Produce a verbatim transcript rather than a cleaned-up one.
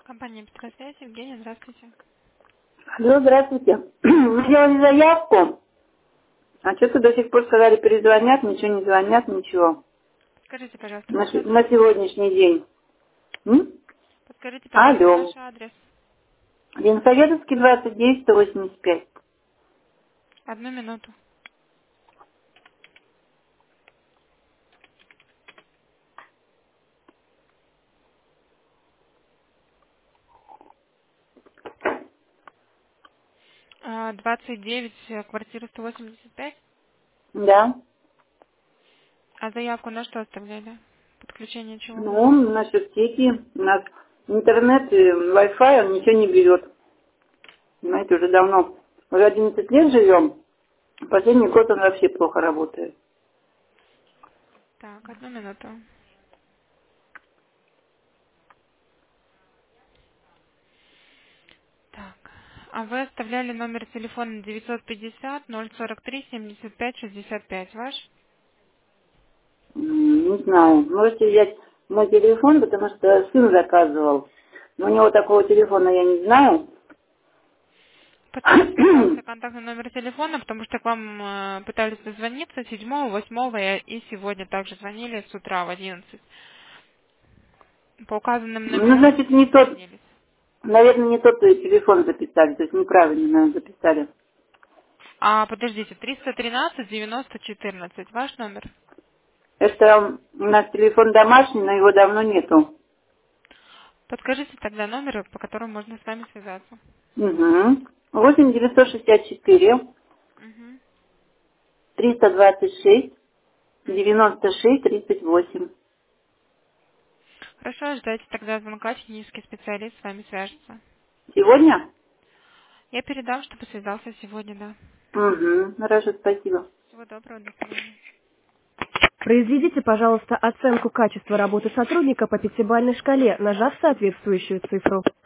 Компания «Петросвязь», Евгения, здравствуйте. Алло, здравствуйте. Мы сделали заявку, а что-то до сих пор сказали, перезвонят, ничего не звонят, ничего. Подскажите, пожалуйста, На, ваш се- адрес. на сегодняшний день. М? Подскажите, пожалуйста, Алло. ваш адрес. Ленсоветовский, двадцать девять, сто восемьдесят пять. Одну минуту. А, двадцать девять, э, квартира сто восемьдесят пять. Да. А заявку на что оставляли? Подключение чего? Ну, насчет сети, у нас интернет, и Wi-Fi, он ничего не берет. Знаете, уже давно, уже одиннадцать лет живем, последний год он вообще плохо работает. Так, одну минуту. Так. А вы оставляли номер телефона девятьсот пятьдесят ноль сорок три семьдесят пять шестьдесят пять ваш? М, Не знаю, можете взять мой телефон, потому что сын заказывал. Но у него такого телефона я не знаю. Подскажите, пожалуйста, контактный номер телефона, потому что к вам э, пытались дозвониться седьмого, восьмого и и сегодня также звонили с утра в одиннадцать. По указанным Ну, номерам значит, не не тот, дозвонились. наверное, не тот э, телефон записали, то есть неправильно, наверное, записали. А, подождите, триста тринадцать девяносто четырнадцать, ваш номер? Это у нас телефон домашний, но его давно нету. Подскажите тогда номер, по которому можно с вами связаться. Угу. восемь девятьсот шестьдесят четыре Угу, триста двадцать шесть угу. девяносто шесть тридцать восемь. Хорошо, ждайте тогда звонка, технический специалист с вами свяжется. Сегодня? Я передам, чтобы связался сегодня, да. Угу. Хорошо, спасибо. Всего доброго, до свидания. Произведите, пожалуйста, оценку качества работы сотрудника по пятибалльной шкале, нажав соответствующую цифру.